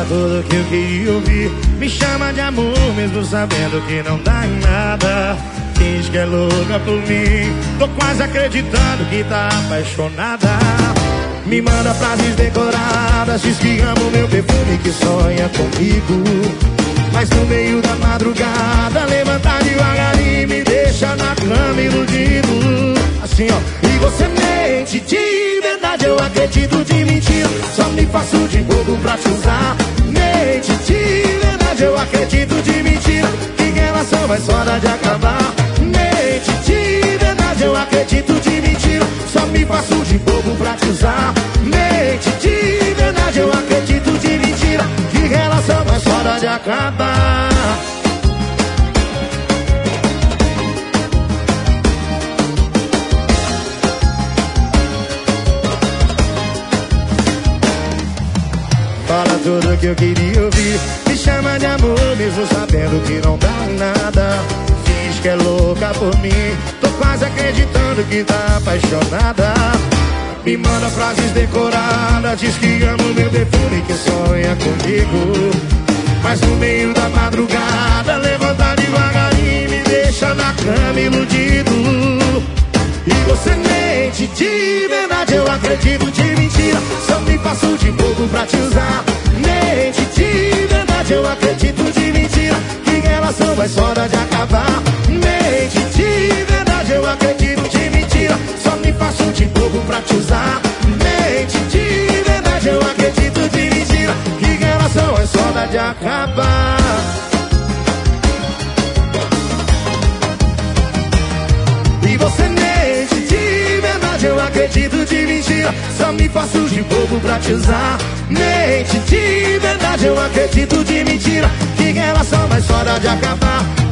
Fala tudo que eu queria ouvir. Me chama de amor mesmo sabendo que não dá em nada. Diz que é louca por mim, tô quase acreditando que tá apaixonada. Me manda frases decoradas, diz que ama o meu perfume, que sonha comigo. Mas no meio da madrugada levanta devagarinho e me deixa na cama iludido. Assim ó, e você mente, de verdade eu acredito, de mentira só me faço de bobo pra te usar. Mente, de verdade eu acredito, de mentira que relação vai só dar de acabar. Mente, de verdade eu acredito, de mentira só me faço de bobo pra te usar. Mente, de verdade eu acredito, de mentira que relação vai só dar de acabar. Fala tudo que eu queria ouvir. Me chama de amor mesmo sabendo que não dá em nada. Diz que é louca por mim, tô quase acreditando que tá apaixonada. Me manda frases decoradas, diz que ama o meu perfume, que sonha comigo. Mas no meio da madrugada levanta devagarinho e me deixa na cama iludido. E você mente, de verdade eu acredito, de mentira só me faço de bobo pra te usar. Mente, de verdade eu acredito, de mentira que relação vai só dar de acabar. Mente, de verdade eu acredito, de mentira só me faço de bobo pra te usar. Mente, de verdade eu acredito, de mentira que relação vai só dar de acabar. E você mente, de verdade eu acredito, de mentira só me faço de bobo pra te usar. Mente, de verdade eu acredito, de mentira que relação vai só dar de acabar.